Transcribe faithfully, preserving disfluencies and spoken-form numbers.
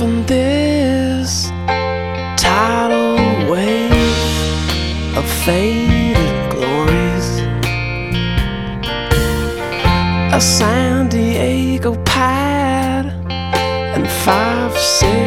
from this tidal wave of faded glories, a San Diego pad and five, six